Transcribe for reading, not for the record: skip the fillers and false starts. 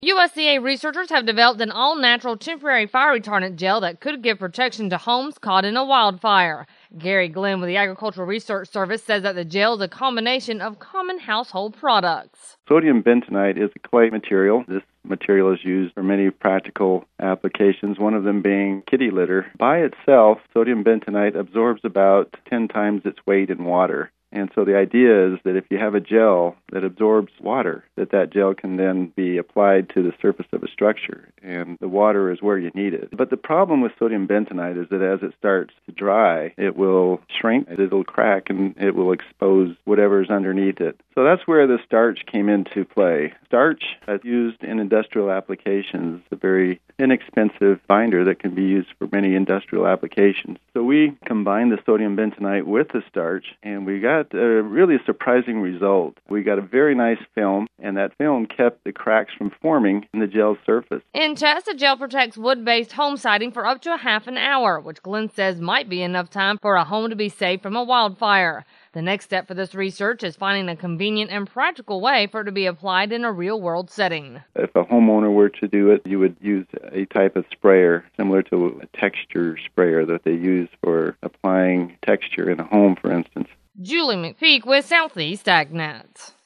USDA researchers have developed an all-natural temporary fire retardant gel that could give protection to homes caught in a wildfire. Gary Glenn with the Agricultural Research Service says that the gel is a combination of common household products. Sodium bentonite is a clay material. This material is used for many practical applications, one of them being kitty litter. By itself, sodium bentonite absorbs about 10 times its weight in water. And so the idea is that if you have a gel that absorbs water, that gel can then be applied to the surface of a structure, and the water is where you need it. But the problem with sodium bentonite is that as it starts to dry, it will shrink, it'll crack, and it will expose whatever's underneath it. So that's where the starch came into play. Starch is used in industrial applications, a very inexpensive binder that can be used for many industrial applications. So we combined the sodium bentonite with the starch, and we got a really surprising result. We got a very nice film, and that film kept the cracks from forming in the gel surface. In tests, the gel protects wood-based home siding for up to a half an hour, which Glenn says might be enough time for a home to be saved from a wildfire. The next step for this research is finding a convenient and practical way for it to be applied in a real-world setting. If a homeowner were to do it, you would use a type of sprayer similar to a texture sprayer that they use for applying texture in a home, for instance. Julie McPeak with Southeast AgNet.